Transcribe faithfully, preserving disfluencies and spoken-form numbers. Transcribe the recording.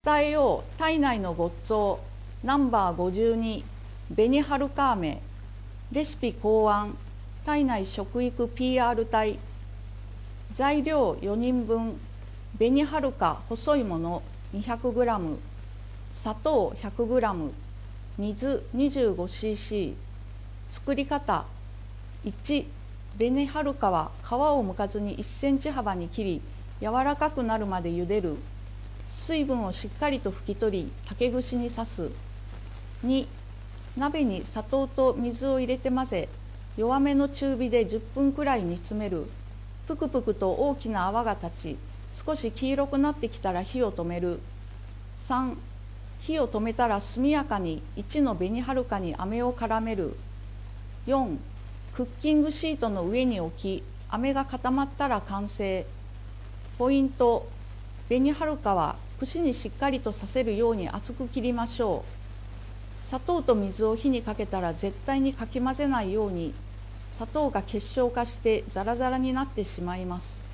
伝えよう体内のごっつおナンバーごじゅうに紅はるか飴レシピ考案体内食育 ピーアール 体材料よにんぶん紅はるか細いもの にひゃくグラム 砂糖 ひゃくグラム 水 にじゅうごシーシー 作り方いち紅はるかは皮を剥かずにいっセンチ幅に切り柔らかくなるまで茹でる水分をしっかりと拭き取り竹串に刺すに鍋に砂糖と水を入れて混ぜ弱めの中火でじゅっぷんくらい煮詰めるぷくぷくと大きな泡が立ち少し黄色くなってきたら火を止めるさん火を止めたら速やかにいちの紅はるかに飴を絡めるよんクッキングシートの上に置き飴が固まったら完成ポイント紅はるかは串にしっかりと刺せるように厚く切りましょう砂糖と水を火にかけたら絶対にかき混ぜないように砂糖が結晶化してザラザラになってしまいます